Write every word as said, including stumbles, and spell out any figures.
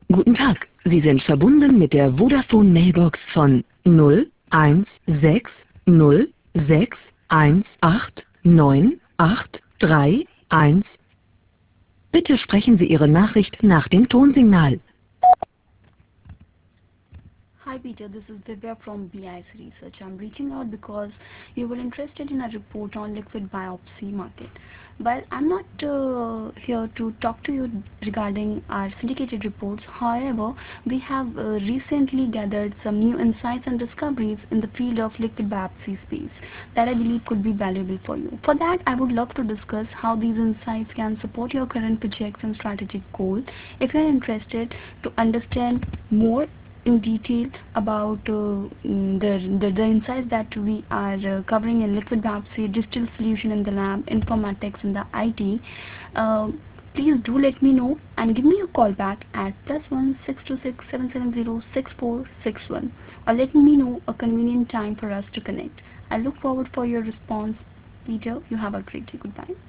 Guten Tag, Sie sind verbunden mit der Vodafone Mailbox von null eins sechs null sechs eins acht neun acht drei eins. Bitte sprechen Sie Ihre Nachricht nach dem Tonsignal. Hi Peter, this is Divya from B I C Research. I'm reaching out because you were interested in a report on liquid biopsy market. While I'm not uh, here to talk to you regarding our syndicated reports, however, we have uh, recently gathered some new insights and discoveries in the field of liquid biopsy space that I believe could be valuable for you. For that, I would love to discuss how these insights can support your current projects and strategic goal. If you're interested to understand more in detail about uh, mm, the, the the insights that we are uh, covering in liquid biopsy, digital solution in the lab, informatics in the I T, uh, please do let me know and give me a call back at plus one six two six seven seven zero six four six one, or let me know a convenient time for us to connect. I look forward for your response. Peter, you have a great day. Goodbye.